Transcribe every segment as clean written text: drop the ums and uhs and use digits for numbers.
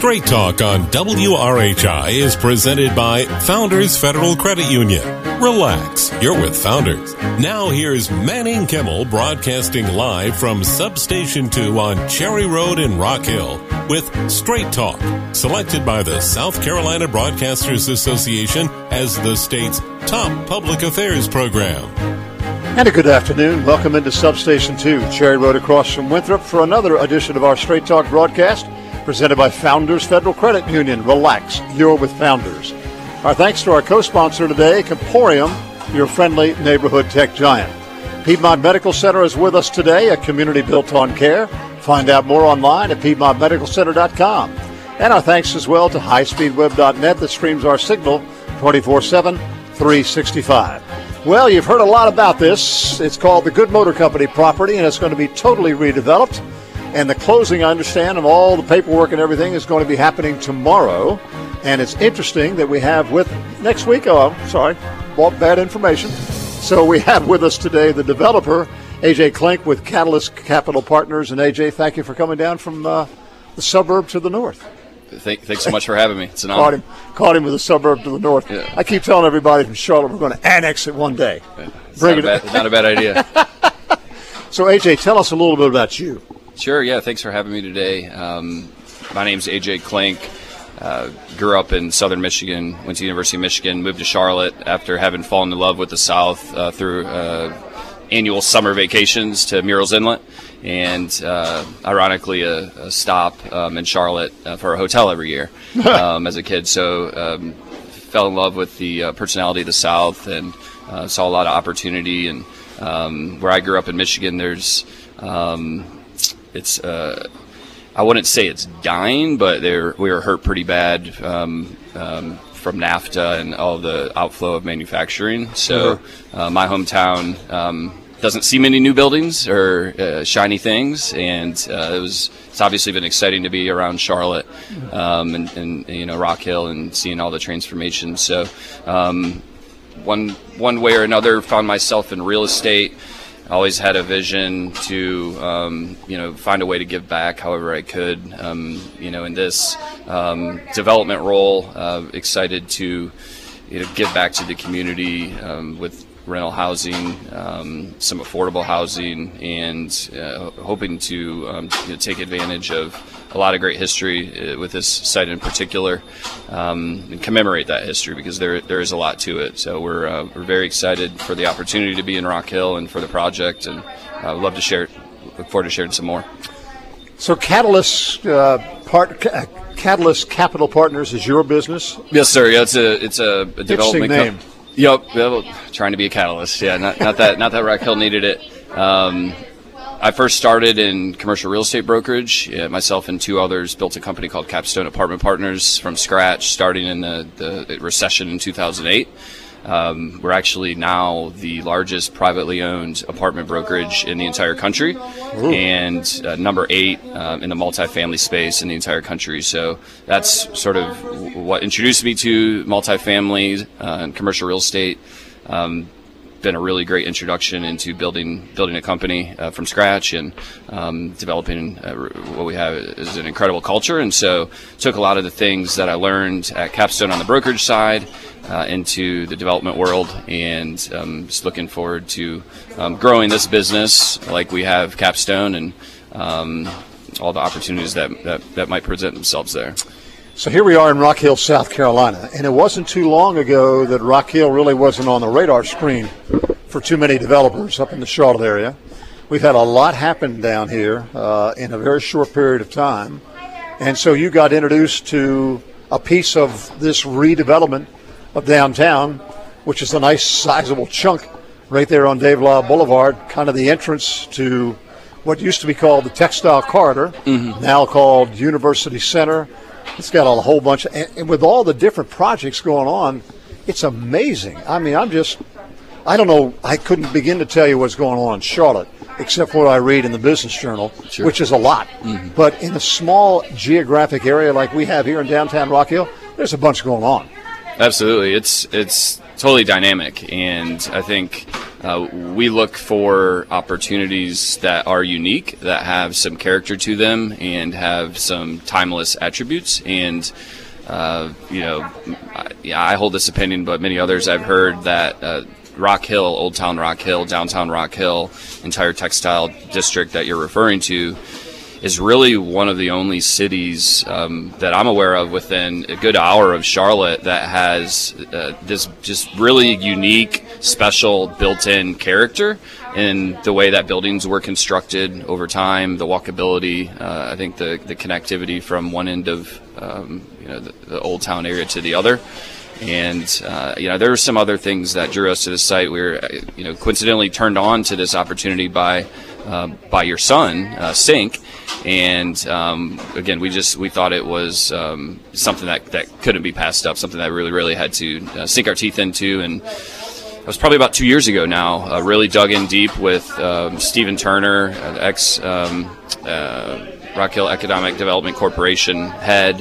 Straight Talk on WRHI is presented by Founders Federal Credit Union. Relax, you're with Founders. Now here's Manning Kimmel broadcasting live from Substation 2 on Cherry Road in Rock Hill with Straight Talk, selected by the South Carolina Broadcasters Association as the state's top public affairs program. And a good afternoon. Welcome into Substation 2, Cherry Road across from Winthrop for another edition of our Straight Talk broadcast presented by Founders Federal Credit Union. Relax, you're with Founders. Our thanks to our co-sponsor today, Comporium, your friendly neighborhood tech giant. Piedmont Medical Center is with us today, a community built on care. Find out more online at PiedmontMedicalCenter.com. And our thanks as well to HighSpeedWeb.net that streams our signal 24/7, 365. Well, you've heard a lot about this. It's called the Good Motor Company property, and it's going to be totally redeveloped. And the closing, I understand, of all the paperwork and everything is going to be happening tomorrow. And it's interesting that we have next week, bad information. So we have with us today the developer, A.J. Klink with Catalyst Capital Partners. And A.J., thank you for coming down from the suburb to the north. Thanks so much for having me. It's an honor. Caught him with a suburb to the north. Yeah. I keep telling everybody from Charlotte we're going to annex it one day. Not a bad idea. So, A.J., tell us a little bit about you. Sure, yeah. Thanks for having me today. My name's A.J. Klink. Grew up in southern Michigan, went to University of Michigan, moved to Charlotte after having fallen in love with the South through annual summer vacations to Murrells Inlet. And ironically, a stop in Charlotte for a hotel every year as a kid. So fell in love with the personality of the South and saw a lot of opportunity. And where I grew up in Michigan, there's I wouldn't say it's dying, but we were hurt pretty bad from NAFTA and all the outflow of manufacturing. So my hometown doesn't see many new buildings or shiny things, and it's obviously been exciting to be around Charlotte and Rock Hill and seeing all the transformations. So one way or another, found myself in real estate. Always had a vision to find a way to give back however I could. In this development role, excited to give back to the community with rental housing, some affordable housing, and hoping to take advantage of a lot of great history with this site in particular, and commemorate that history because there is a lot to it. So we're very excited for the opportunity to be in Rock Hill and for the project, and look forward to sharing some more. So Catalyst Capital Partners is your business? Yes, sir. Yeah, it's a development name. Yep, trying to be a catalyst. Yeah, not that Rock Hill needed it. I first started in commercial real estate brokerage. Myself and two others built a company called Capstone Apartment Partners from scratch, starting in the recession in 2008. We're actually now the largest privately owned apartment brokerage in the entire country. Ooh. And number 8 in the multifamily space in the entire country. So that's sort of what introduced me to multifamily and commercial real estate. Been a really great introduction into building a company from scratch and developing what we have is an incredible culture. And so took a lot of the things that I learned at Capstone on the brokerage side into the development world, and just looking forward to growing this business like we have Capstone, and all the opportunities that might present themselves there. So here we are in Rock Hill, South Carolina, and it wasn't too long ago that Rock Hill really wasn't on the radar screen for too many developers up in the Charlotte area. We've had a lot happen down here in a very short period of time, and so you got introduced to a piece of this redevelopment of downtown, which is a nice sizable chunk right there on Dave Law Boulevard, kind of the entrance to what used to be called the Textile Corridor, now called University Center. It's got a whole bunch, and with all the different projects going on, it's amazing. I mean, I don't know, I couldn't begin to tell you what's going on in Charlotte, except for what I read in the Business Journal, sure, which is a lot. But in a small geographic area like we have here in downtown Rock Hill, there's a bunch going on. Absolutely. It's totally dynamic, and I think we look for opportunities that are unique, that have some character to them, and have some timeless attributes. And I hold this opinion, but many others I've heard that Rock Hill, Old Town Rock Hill, downtown Rock Hill, entire textile district that you're referring to, is really one of the only cities that I'm aware of within a good hour of Charlotte that has this just really unique, special built-in character in the way that buildings were constructed over time, the walkability, I think the connectivity from one end of the Old Town area to the other. And, there were some other things that drew us to the site. We were, coincidentally turned on to this opportunity by your son, Sink. And, again, we thought it was something that couldn't be passed up, something that really, really had to sink our teeth into. And it was probably about 2 years ago now, really dug in deep with Stephen Turner, ex Rock Hill Economic Development Corporation head,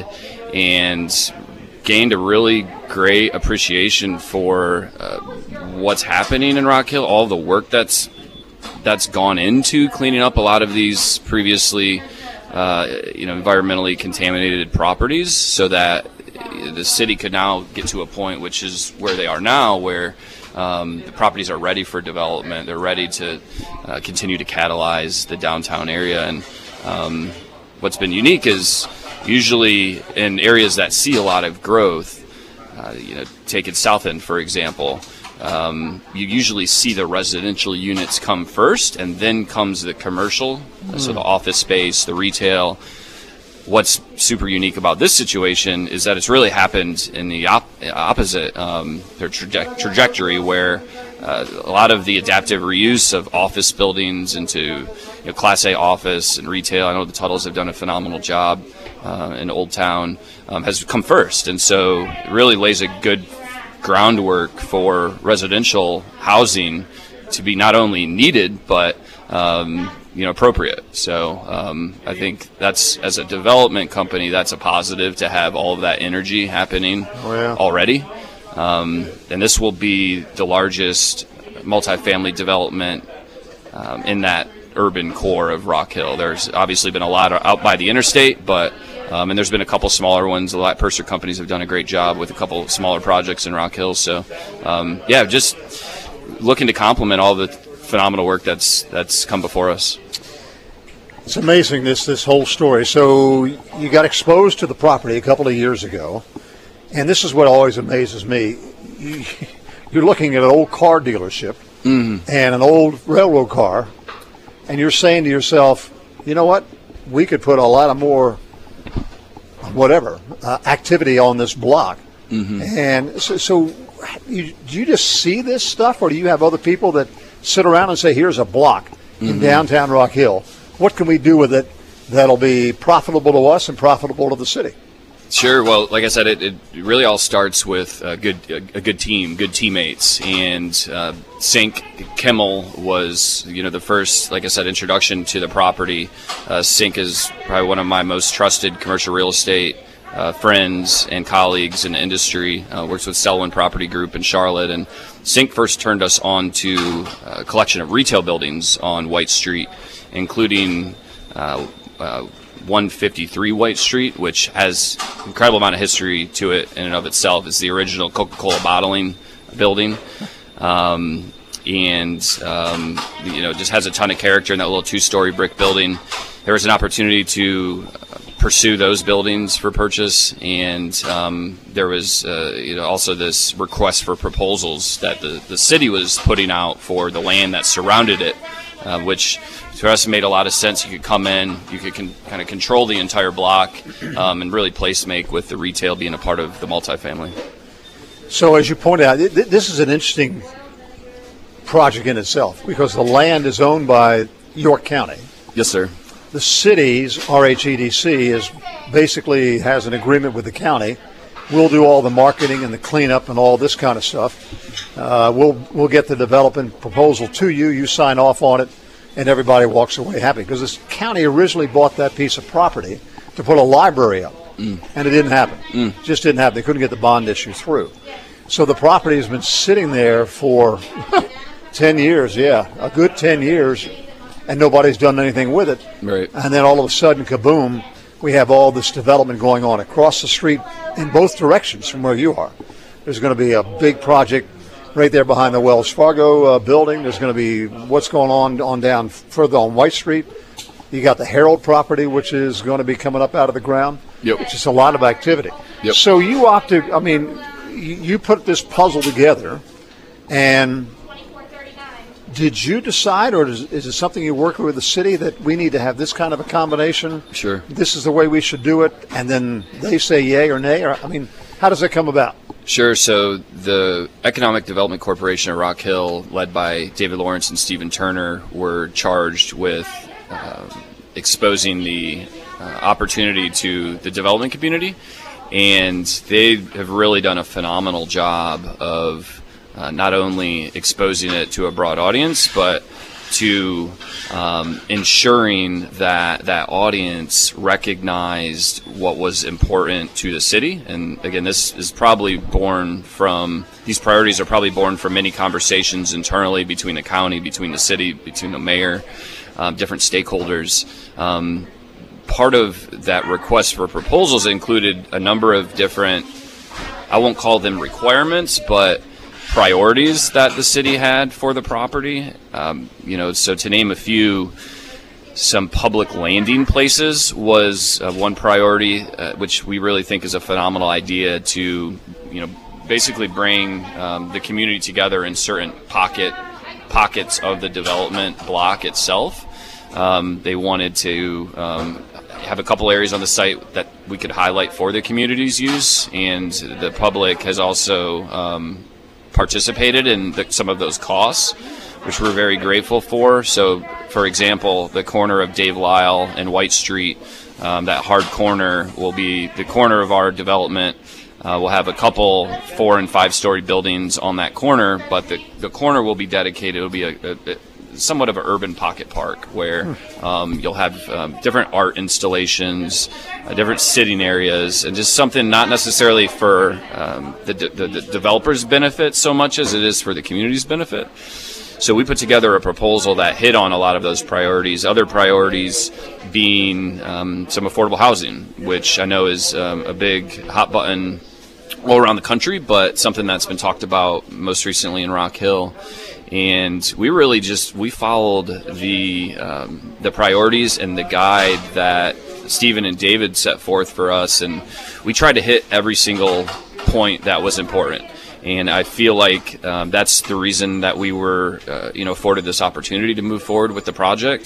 and gained a really great appreciation for what's happening in Rock Hill, all the work that's gone into cleaning up a lot of these previously environmentally contaminated properties, so that the city could now get to a point, which is where they are now, where the properties are ready for development. They're ready to continue to catalyze the downtown area. And what's been unique is usually in areas that see a lot of growth, take it South End, for example, you usually see the residential units come first, and then comes the commercial, so the office space, the retail. What's super unique about this situation is that it's really happened in the opposite trajectory, where a lot of the adaptive reuse of office buildings into Class A office and retail, I know the Tuttles have done a phenomenal job in Old Town, has come first. And so it really lays a good groundwork for residential housing to be not only needed, but appropriate. So I think that's, as a development company, that's a positive to have all of that energy happening already. And this will be the largest multifamily development in that urban core of Rock Hill. There's obviously been a lot out by the interstate, but and there's been a couple smaller ones. A lot of Purser companies have done a great job with a couple smaller projects in Rock Hill. So just looking to complement all the phenomenal work that's come before us. It's amazing, this whole story. So you got exposed to the property a couple of years ago, and this is what always amazes me. You're looking at an old car dealership and an old railroad car, and you're saying to yourself, you know what, we could put a lot of more activity on this block. And so do you just see this stuff, or do you have other people that sit around and say, here's a block in downtown Rock Hill, what can we do with it that'll be profitable to us and profitable to the city? Sure. Well, like I said, it really all starts with a good team, good teammates, and Sink Kimmel was the first, like I said, introduction to the property. Sink is probably one of my most trusted commercial real estate friends and colleagues in the industry. Works with Selwyn Property Group in Charlotte, and Sink first turned us on to a collection of retail buildings on White Street, including 153 White Street, which has an incredible amount of history to it in and of itself. It's the original Coca-Cola bottling building, just has a ton of character in that little 2-story brick building. There was an opportunity to pursue those buildings for purchase, and there was also this request for proposals that the city was putting out for the land that surrounded it, which to us made a lot of sense. You could come in, you could kind of control the entire block, and really place make with the retail being a part of the multifamily. So as you pointed out, this is an interesting project in itself, because the land is owned by York County. Yes, sir. The city's RHEDC basically has an agreement with the county. We'll do all the marketing and the cleanup and all this kind of stuff. We'll get the development proposal to you. You sign off on it, and everybody walks away happy, because this county originally bought that piece of property to put a library up, and it didn't happen. It just didn't happen. They couldn't get the bond issue through. So the property has been sitting there for 10 years, yeah, a good 10 years, and nobody's done anything with it. Right. And then all of a sudden, kaboom, we have all this development going on across the street in both directions from where you are. There's going to be a big project right there behind the Wells Fargo building. There's going to be what's going on down further on White Street. You got the Herald property, which is going to be coming up out of the ground. Yep. Just a lot of activity. Yep. So you opted, I mean, you put this puzzle together, and did you decide, or is it something you work with the city that we need to have this kind of a combination? Sure. This is the way we should do it, and then they say yay or nay? Or, I mean, how does that come about? Sure. So the Economic Development Corporation of Rock Hill, led by David Lawrence and Stephen Turner, were charged with exposing the opportunity to the development community, and they have really done a phenomenal job of not only exposing it to a broad audience, but to ensuring that that audience recognized what was important to the city. And again, this is probably these priorities are probably born from many conversations internally between the county, between the city, between the mayor, different stakeholders. Part of that request for proposals included a number of different, I won't call them requirements, but priorities that the city had for the property. So to name a few, some public landing places was one priority, which we really think is a phenomenal idea to, basically bring the community together in certain pockets of the development block itself. They wanted to have a couple areas on the site that we could highlight for the community's use, and the public has also participated in some of those costs, which we're very grateful for. So, for example, the corner of Dave Lyle and White Street, that hard corner will be the corner of our development. We'll have a couple 4- and 5-story buildings on that corner, but the corner will be dedicated. It'll be a somewhat of an urban pocket park where you'll have different art installations, different sitting areas, and just something not necessarily for the developer's benefit so much as it is for the community's benefit. So we put together a proposal that hit on a lot of those priorities, other priorities being some affordable housing, which I know is a big hot button all around the country, but something that's been talked about most recently in Rock Hill. And we followed the priorities and the guide that Stephen and David set forth for us, and we tried to hit every single point that was important. And I feel like that's the reason that we were afforded this opportunity to move forward with the project.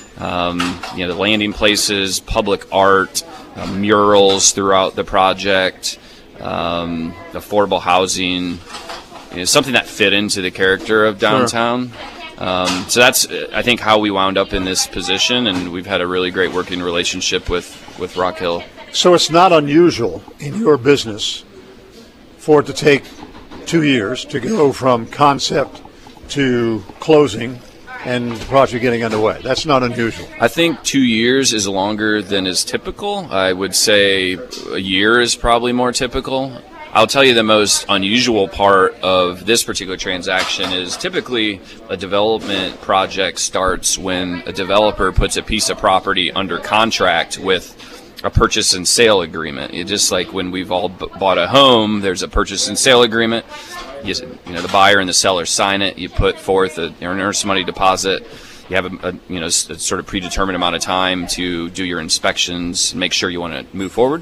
The landing places, public art, murals throughout the project, affordable housing, something that fit into the character of downtown. Sure. So that's, I think, how we wound up in this position, and we've had a really great working relationship with Rock Hill. So it's not unusual in your business for it to take 2 years to go from concept to closing and the project getting underway. That's not unusual. I think 2 years is longer than is typical. I would say a year is probably more typical. I'll tell you the most unusual part of this particular transaction is typically a development project starts when a developer puts a piece of property under contract with a purchase and sale agreement. Just like when we've all bought a home, there's a purchase and sale agreement. The buyer and the seller sign it. You put forth an earnest money deposit. You have a sort of predetermined amount of time to do your inspections and make sure you want to move forward.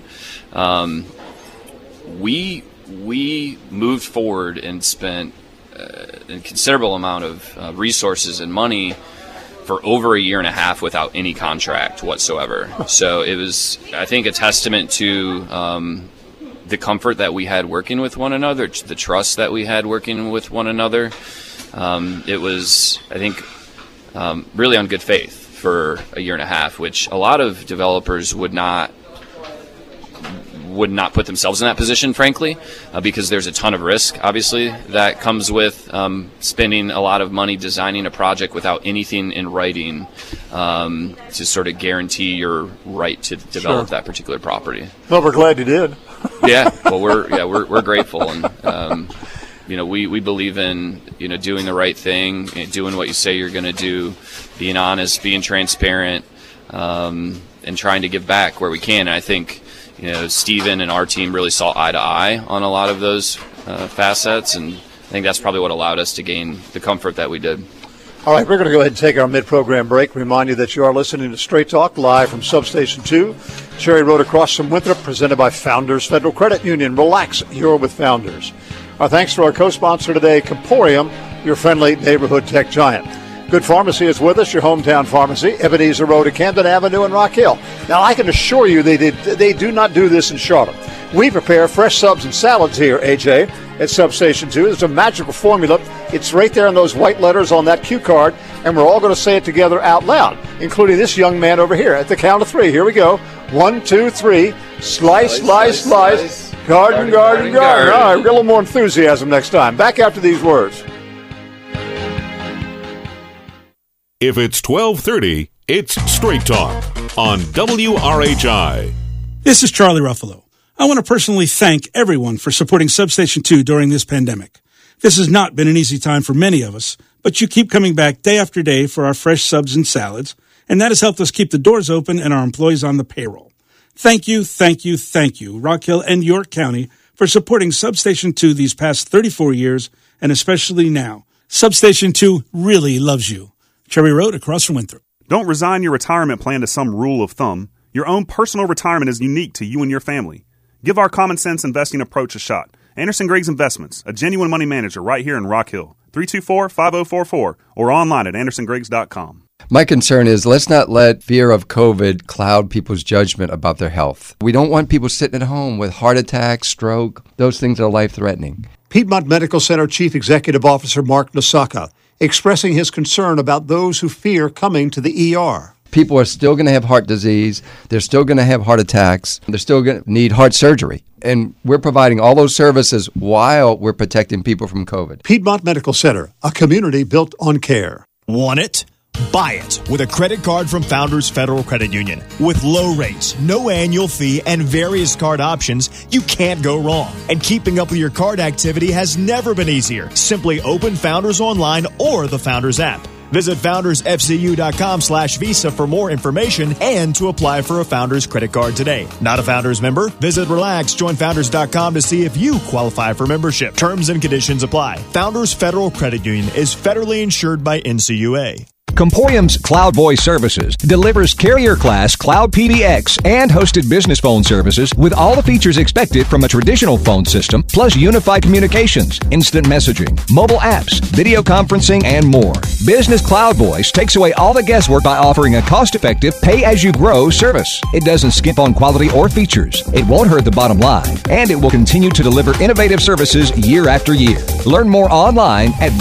We moved forward and spent a considerable amount of resources and money for over a year and a half without any contract whatsoever. So it was, I think, a testament to the comfort that we had working with one another, the trust that we had working with one another. It was, I think, really on good faith for a year and a half, which a lot of developers would not put themselves in that position, frankly, because there's a ton of risk, obviously, that comes with spending a lot of money designing a project without anything in writing to sort of guarantee your right to develop that particular property. Well, we're glad you did. Yeah, well, we're grateful, and we believe in, doing the right thing, doing what you say you're going to do, being honest, being transparent, and trying to give back where we can. And I think, Stephen and our team really saw eye to eye on a lot of those facets, and I think that's probably what allowed us to gain the comfort that we did. All right, we're going to go ahead and take our mid-program break. Remind you that you are listening to Straight Talk live from Substation 2, Cherry Road across from Winthrop, presented by Founders Federal Credit Union. Relax, you're with Founders. Our thanks to our co-sponsor today, Comporium, your friendly neighborhood tech giant. Good Pharmacy is with us, your hometown pharmacy, Ebenezer Road at Camden Avenue in Rock Hill. Now, I can assure you they do not do this in Charlotte. We prepare fresh subs and salads here, AJ, at Substation 2. It's a magical formula. It's right there in those white letters on that cue card, and we're all going to say it together out loud, including this young man over here. At the count of 3, here we go. 1, 2, 3. Slice, slice, slice. Garden, garden, garden. All right, a little more enthusiasm next time. Back after these words. If it's 12:30, it's Straight Talk on WRHI. This is Charlie Ruffalo. I want to personally thank everyone for supporting Substation 2 during this pandemic. This has not been an easy time for many of us, but you keep coming back day after day for our fresh subs and salads, and that has helped us keep the doors open and our employees on the payroll. Thank you, thank you, thank you, Rock Hill and York County, for supporting Substation 2 these past 34 years, and especially now. Substation 2 really loves you. Cherry Road across from Winthrop. Don't resign your retirement plan to some rule of thumb. Your own personal retirement is unique to you and your family. Give our common sense investing approach a shot. Anderson Griggs Investments, a genuine money manager right here in Rock Hill. 324-5044 or online at andersongriggs.com. My concern is let's not let fear of COVID cloud people's judgment about their health. We don't want people sitting at home with heart attacks, stroke. Those things are life-threatening. Piedmont Medical Center Chief Executive Officer Mark Nasaka expressing his concern about those who fear coming to the ER. People are still going to have heart disease. They're still going to have heart attacks. They're still going to need heart surgery. And we're providing all those services while we're protecting people from COVID. Piedmont Medical Center, a community built on care. Want it? Buy it with a credit card from Founders Federal Credit Union. With low rates, no annual fee, and various card options, you can't go wrong. And keeping up with your card activity has never been easier. Simply open Founders online or the Founders app. Visit foundersfcu.com/visa for more information and to apply for a Founders credit card today. Not a Founders member? Visit Relax, join Founders.com to see if you qualify for membership. Terms and conditions apply. Founders Federal Credit Union is federally insured by NCUA. Comporium's Cloud Voice Services delivers carrier-class Cloud PBX and hosted business phone services with all the features expected from a traditional phone system, plus unified communications, instant messaging, mobile apps, video conferencing, and more. Business Cloud Voice takes away all the guesswork by offering a cost-effective, pay-as-you-grow service. It doesn't skimp on quality or features. It won't hurt the bottom line, and it will continue to deliver innovative services year after year. Learn more online at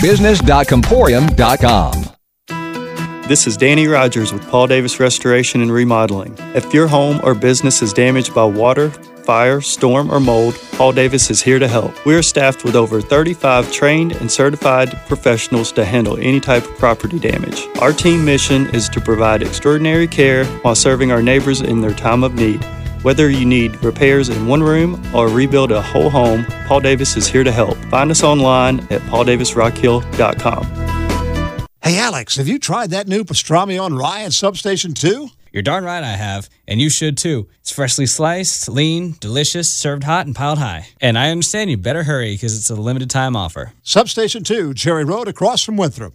business.comporium.com. This is Danny Rogers with Paul Davis Restoration and Remodeling. If your home or business is damaged by water, fire, storm, or mold, Paul Davis is here to help. We are staffed with over 35 trained and certified professionals to handle any type of property damage. Our team mission is to provide extraordinary care while serving our neighbors in their time of need. Whether you need repairs in one room or rebuild a whole home, Paul Davis is here to help. Find us online at pauldavisrockhill.com. Hey, Alex, have you tried that new pastrami on rye at Substation 2? You're darn right I have, and you should too. It's freshly sliced, lean, delicious, served hot, and piled high. And I understand you better hurry because it's a limited time offer. Substation 2, Cherry Road across from Winthrop.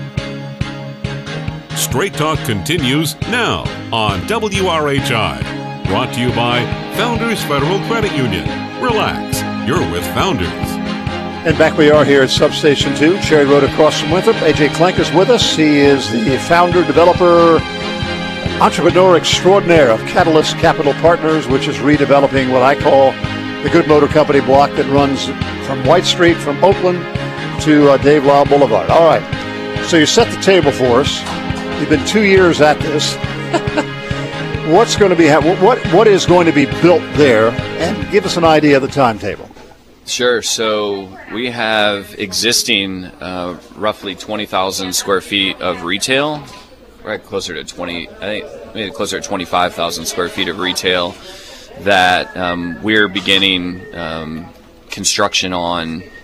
Straight Talk continues now on WRHI. Brought to you by Founders Federal Credit Union. Relax, you're with Founders. And back we are here at Substation 2, Cherry Road across from Winthrop. AJ Clank is with us. He is the founder, developer, entrepreneur extraordinaire of Catalyst Capital Partners, which is redeveloping what I call the Good Motor Company block that runs from White Street, from Oakland to Dave Lyle Boulevard. All right, so you set the table for us. You've been 2 years at this. What's going to be what is going to be built there, and give us an idea of the timetable. Sure. So we have existing roughly 20,000 square feet of retail, right closer to 20, I think maybe closer to 25,000 square feet of retail that we're beginning construction on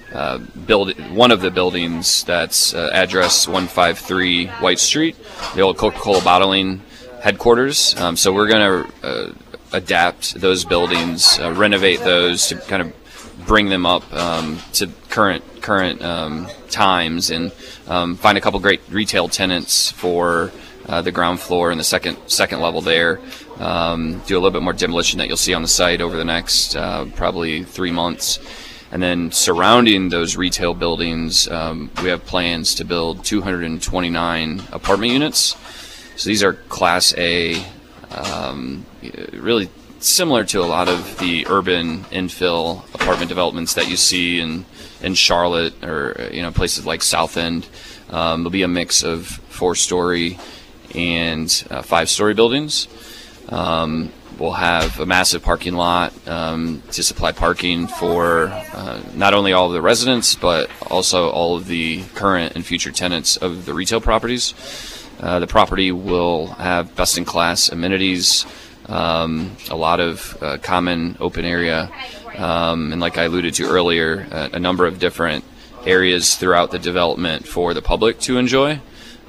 one of the buildings that's address 153 White Street, the old Coca-Cola bottling headquarters. So we're going to adapt those buildings, renovate those to kind of bring them up to current times, and find a couple great retail tenants for the ground floor and the second level there. Do a little bit more demolition that you'll see on the site over the next probably 3 months. And then surrounding those retail buildings, we have plans to build 229 apartment units. So these are Class A, really similar to a lot of the urban infill apartment developments that you see in Charlotte or places like South End. There'll be a mix of 4-story and 5-story buildings. We'll have a massive parking lot to supply parking for not only all of the residents, but also all of the current and future tenants of the retail properties. The property will have best-in-class amenities, a lot of common open area, and like I alluded to earlier, a number of different areas throughout the development for the public to enjoy.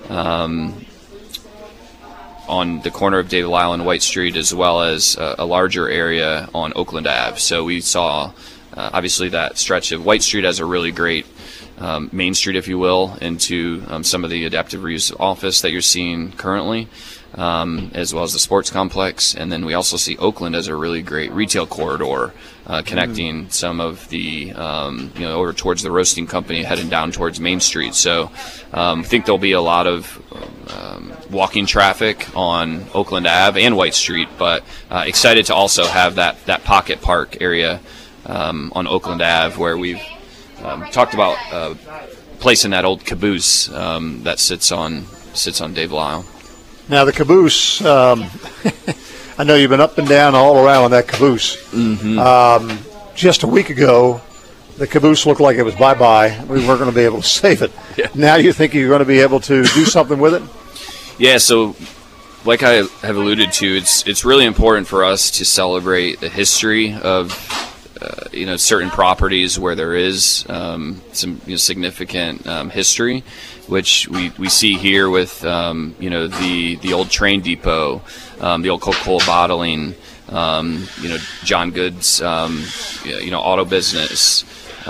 On the corner of David Lyle and White Street, as well as a larger area on Oakland Ave. So we saw, obviously, that stretch of White Street as a really great main street, if you will, into some of the adaptive reuse office that you're seeing currently, as well as the sports complex. And then we also see Oakland as a really great retail corridor connecting some of the, over towards the roasting company, heading down towards Main Street. So I think there'll be a lot of walking traffic on Oakland Ave and White Street, but excited to also have that pocket park area on Oakland Ave, where we've talked about placing that old caboose that sits on Dave Lyle. Now the caboose, I know you've been up and down all around on that caboose. Mm-hmm. Just a week ago, the caboose looked like it was bye-bye. We weren't going to be able to save it. Yeah. Now you think you're going to be able to do something with it? Yeah, so like I have alluded to, it's really important for us to celebrate the history of certain properties where there is some significant history, which we see here with the old train depot, the old Coca-Cola bottling, John Good's auto business.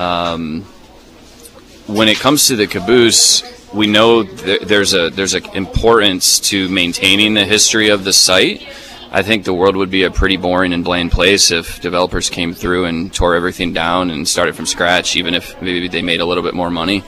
When it comes to the caboose, we know there's an importance to maintaining the history of the site. I think the world would be a pretty boring and bland place if developers came through and tore everything down and started from scratch, even if maybe they made a little bit more money.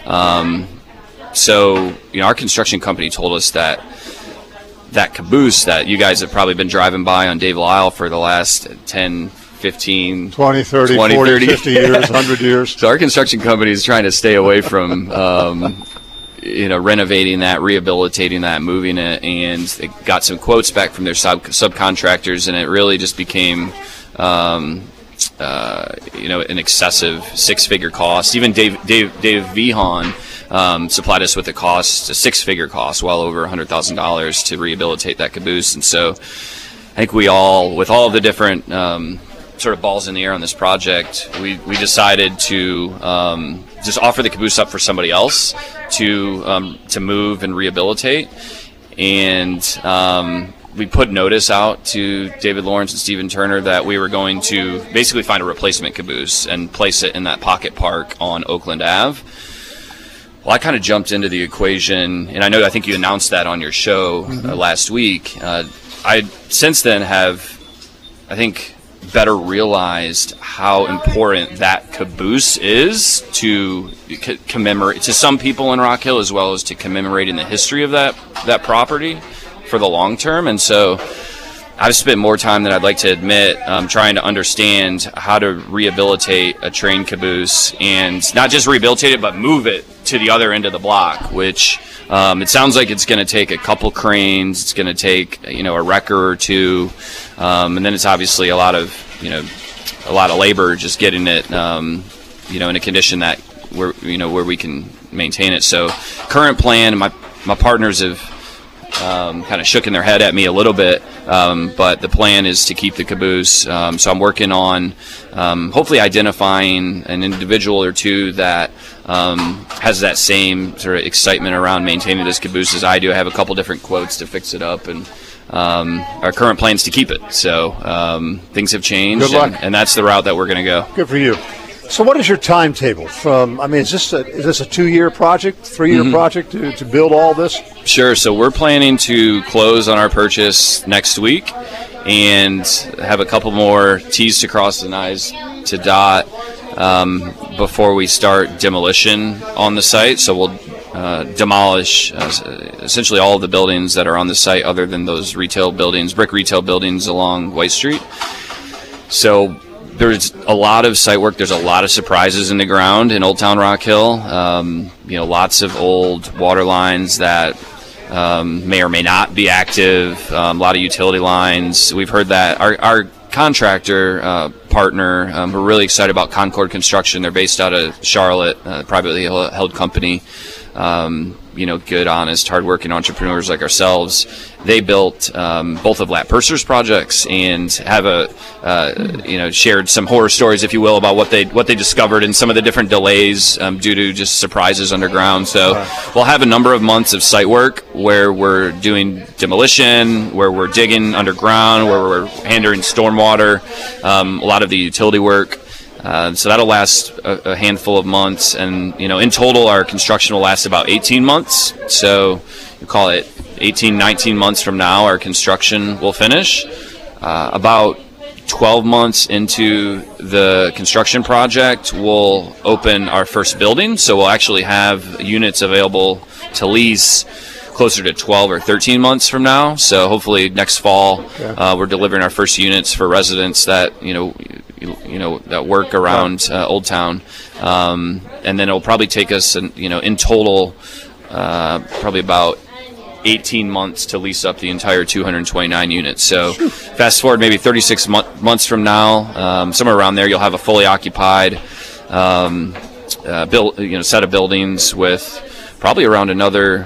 So our construction company told us that caboose that you guys have probably been driving by on Dave Lyle for the last 10, 15, 20, 30, 40, 30. 50 years, 100 years. So our construction company is trying to stay away from renovating that, rehabilitating that, moving it, and they got some quotes back from their subcontractors, and it really just became an excessive six-figure cost. Even Dave Vihan supplied us with a six-figure cost, well over $100,000 to rehabilitate that caboose. And so I think we all, with all of the different sort of balls in the air on this project, we decided to just offer the caboose up for somebody else to move and rehabilitate. And we put notice out to David Lawrence and Stephen Turner that we were going to basically find a replacement caboose and place it in that pocket park on Oakland Ave. Well, I kind of jumped into the equation, and I think you announced that on your show last week. I since then have, I think, better realized how important that caboose is to commemorate to some people in Rock Hill, as well as to commemorating the history of that property for the long term. And so I've spent more time than I'd like to admit trying to understand how to rehabilitate a train caboose, and not just rehabilitate it, but move it to the other end of the block, which it sounds like it's going to take a couple cranes. It's going to take a wrecker or two, and then it's obviously a lot of labor just getting it in a condition that where we can maintain it. So current plan, my partners have kind of shooken their head at me a little bit but the plan is to keep the caboose. So I'm working on hopefully identifying an individual or two that has that same sort of excitement around maintaining this caboose as I do. I have a couple different quotes to fix it up, and our current plan is to keep it. So things have changed, Good luck. and that's the route that we're going to go. Good for you. So what is your timetable from, is this a 2-year project, 3-year project to build all this? Sure. So we're planning to close on our purchase next week and have a couple more T's to cross and I's to dot before we start demolition on the site. So we'll demolish essentially all of the buildings that are on the site other than those retail buildings, brick retail buildings along White Street. So there's a lot of site work. There's a lot of surprises in the ground in Old Town Rock Hill. Lots of old water lines that may or may not be active. A lot of utility lines. We've heard that our contractor partner, we're really excited about Concord Construction. They're based out of Charlotte, privately held company. Good, honest, hardworking entrepreneurs like ourselves. They built both of Lat Purser's projects and have shared some horror stories, if you will, about what they discovered and some of the different delays due to just surprises underground. So we'll have a number of months of site work where we're doing demolition, where we're digging underground, where we're handling stormwater, a lot of the utility work. So that'll last a handful of months, and in total our construction will last about 18 months. So you call it 18, 19 months from now our construction will finish. About 12 months into the construction project, we'll open our first building. So we'll actually have units available to lease closer to 12 or 13 months from now. So hopefully next fall we're delivering our first units for residents that that work around Old Town, and then it'll probably take us in total probably about 18 months to lease up the entire 229 units. So fast forward maybe 36 months from now, somewhere around there, you'll have a fully occupied set of buildings with probably around another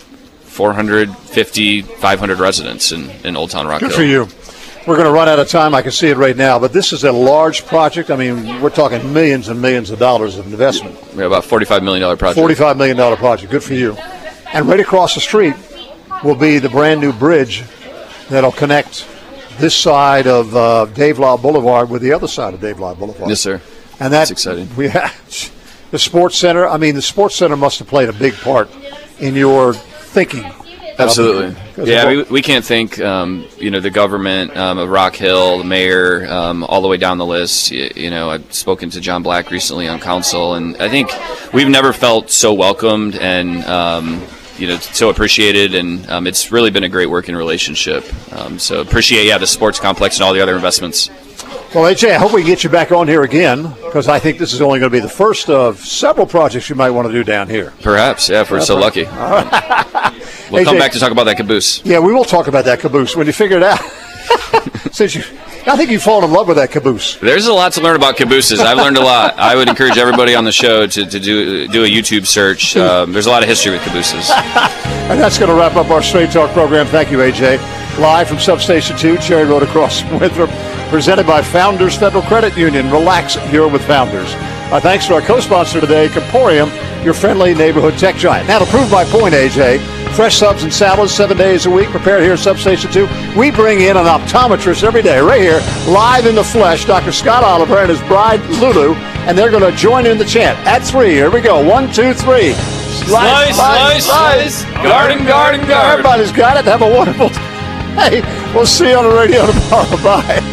450, 500 residents in Old Town Rock Hill. Good for you. We're going to run out of time. I can see it right now, but this is a large project. We're talking millions and millions of dollars of investment. Yeah, about $45 million project. $45 million project. Good for you. And right across the street will be the brand new bridge that'll connect this side of Dave Lyle Boulevard with the other side of Dave Lyle Boulevard. Yes, sir. And that's exciting. The Sports Center. The Sports Center must have played a big part in your thinking. Absolutely. Yeah, we can't thank the government of Rock Hill, the mayor, all the way down the list. I've spoken to John Black recently on council, and I think we've never felt so welcomed and so appreciated, and it's really been a great working relationship. So appreciate the sports complex and all the other investments. Well, AJ, I hope we can get you back on here again, because I think this is only going to be the first of several projects you might want to do down here. Perhaps, if we're so lucky. We'll AJ, come back to talk about that caboose. Yeah, we will talk about that caboose when you figure it out. I think you've fallen in love with that caboose. There's a lot to learn about cabooses. I've learned a lot. I would encourage everybody on the show to do a YouTube search. There's a lot of history with cabooses. And that's going to wrap up our Straight Talk program. Thank you, AJ. Live from Substation 2, Cherry Road across Winthrop, presented by Founders Federal Credit Union. Relax, you're with Founders. Thanks to our co-sponsor today, Comporium, your friendly neighborhood tech giant. Now, to prove my point, AJ, fresh subs and salads 7 days a week, prepared here at Substation 2. We bring in an optometrist every day, right here, live in the flesh, Dr. Scott Oliver and his bride, Lulu, and they're going to join in the chant. At 3, here we go. 1, 2, 3. Slice. Garden. Everybody's got it. Have a wonderful day. Hey, we'll see you on the radio tomorrow. Bye.